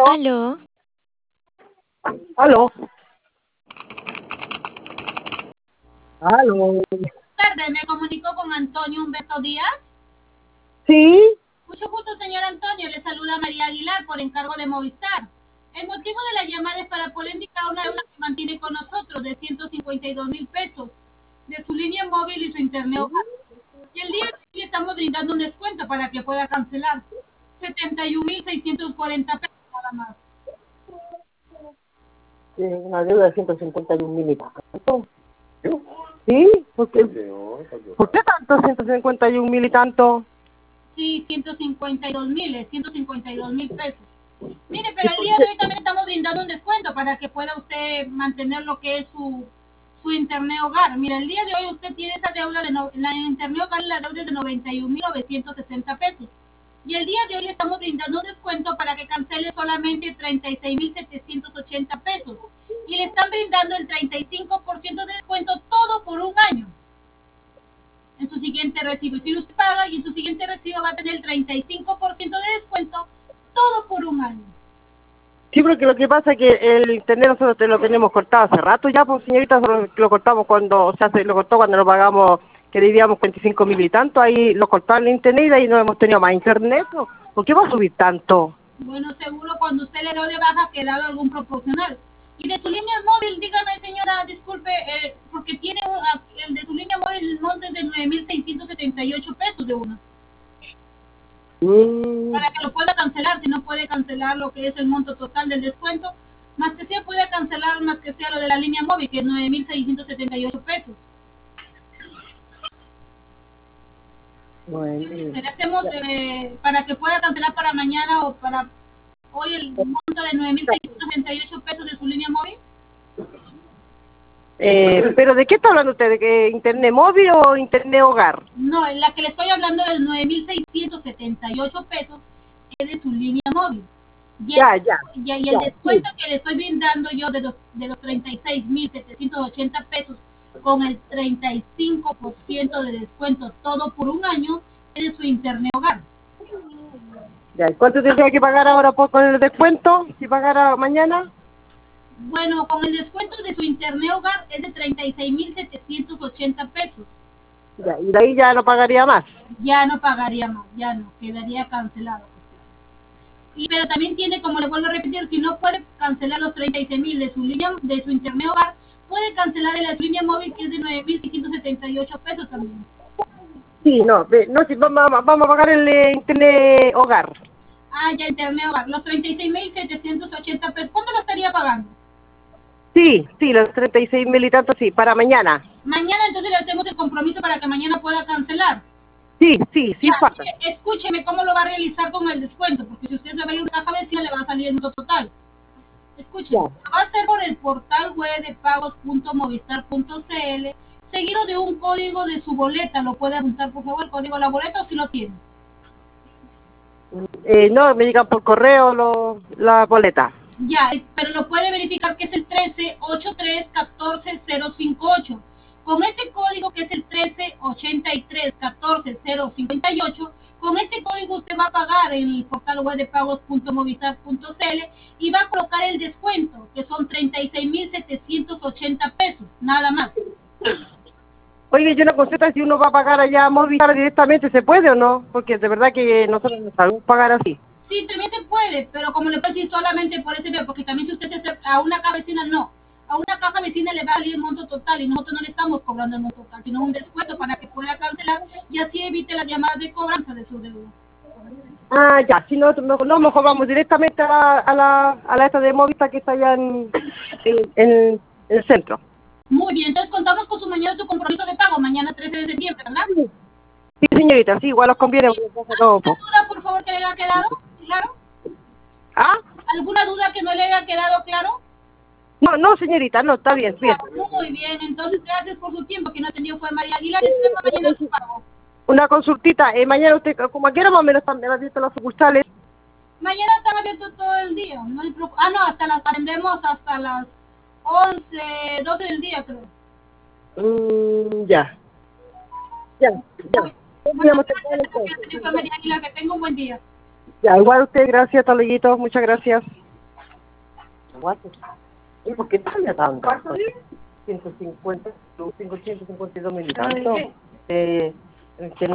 Aló, Aló. Aló. Tarde, me comunicó con Antonio Humberto Díaz. Sí. Mucho gusto, señor Antonio. Le saluda María Aguilar por encargo de Movistar. El motivo de la llamada es para poder indicar una deuda que mantiene con nosotros de 152,000 pesos de su línea móvil y su internet hogar. Y el día de hoy le estamos brindando un descuento para que pueda cancelar 71,640 pesos nada más. Una deuda de 151,000 y tanto. ¿Sí? ¿Por qué tanto 151,000 y tanto? Sí, 152,000 pesos. Mire, pero el día de hoy también estamos brindando un descuento para que pueda usted mantener lo que es su internet hogar. Mira, el día de hoy usted tiene esa deuda la internet hogar, la deuda es de 91,960 pesos. Y el día de hoy le estamos brindando un descuento para que cancele solamente 36,780 pesos. Y le están brindando el 35% de descuento todo por un año en su siguiente recibo. Si usted paga y en su siguiente recibo va a tener el 35% de descuento, todo por un año. Sí, porque lo que pasa es que el internet nosotros lo tenemos cortado hace rato ya, pues señorita, solo lo cortamos cuando, o sea, se lo cortó cuando lo pagamos, que debíamos 25,000 y tanto, ahí lo cortaron el internet y de ahí no hemos tenido más internet. ¿Por qué va a subir tanto? Bueno, seguro cuando usted le dio de baja ha quedado algún proporcional. Y de su línea móvil, dígame señora, disculpe, porque tiene el de su línea móvil el monte es de 9,678 pesos de uno. Para que lo pueda cancelar, si no puede cancelar lo que es el monto total del descuento, más que sea puede cancelar más que sea lo de la línea móvil, que es 9,678 pesos. Bueno, Le hacemos para que pueda cancelar para mañana o para hoy el monto de 9,678 pesos de su línea móvil. pero ¿de qué está hablando usted? ¿De que internet móvil o internet hogar? No, en la que le estoy hablando de 9,678 pesos es de su línea móvil. Y el descuento que le estoy brindando yo de los 36,780 pesos con el 35% de descuento todo por un año es de su internet hogar. Ya, ¿y cuánto tendría que pagar ahora con el descuento? Si pagara mañana. Bueno, con el descuento de su internet hogar es de 36,780 pesos. Ya, y de ahí ya no pagaría más. Ya no pagaría más, ya no, quedaría cancelado. Pero también tiene, como le vuelvo a repetir, si no puede cancelar los 36,000 de su línea, de su internet hogar, puede cancelar en la línea móvil que es de 9,678 pesos también. Sí, no, no, sí, vamos a pagar el internet hogar. Ah, ya internet hogar, los 36,780 pesos. ¿Cuándo lo estaría pagando? Sí, los 36,000 y tanto, sí, para mañana. Mañana entonces le hacemos el compromiso para que mañana pueda cancelar. Sí, Ya, falta. escúcheme cómo lo va a realizar con el descuento, porque si usted se va a ir a una caja vecina le va a salir el monto total. Escúcheme, va a ser por el portal web de pagos.movistar.cl, seguido de un código de su boleta. ¿Lo puede apuntar, por favor, el código de la boleta o si lo tiene? No, me llegan por correo la boleta. Ya, pero lo puede verificar que es el 1383-14058. Con ese código que es el 1383-14058, con ese código usted va a pagar en el portal web de pagos.movistar.cl y va a colocar el descuento, que son 36,780 pesos, nada más. Oye, yo una consulta, si uno va a pagar allá a Movistar directamente, ¿se puede o no? Porque de verdad que nosotros no sabemos pagar así. Sí, también se puede, pero como le puedo decir, solamente por ese medio, porque también si usted se acerca a una caja vecina, no. A una caja vecina le va a salir el monto total y nosotros no le estamos cobrando el monto total, sino un descuento para que pueda cancelar y así evite las llamadas de cobranza de su deuda. Ah, ya, si no, mejor vamos directamente a la esta de Movistar que está allá en el centro. Muy bien, entonces contamos con su compromiso de pago, mañana 13 de septiembre, ¿verdad? Sí, señorita, sí, igual os conviene. ¿Alguna duda, por favor, que le haya quedado claro? ¿Ah? ¿Alguna duda que no le haya quedado claro? No, señorita, no, está bien, bien. Muy bien, entonces gracias por su tiempo, que no atendió fue María Aguilar, espero mañana su pago. Una consultita, mañana usted, como a qué hora más o menos están abiertas las sucursales? Mañana están abiertos todo el día, no hay no, atendemos hasta las 11, 12 del día, creo. Ya. Bueno, gracias, María Aguilar, que tenga un buen día. Ya, igual usted, gracias, hasta luego, muchas gracias. Guacho. ¿Y por qué cambia tanto? 150, 552 mil y tanto.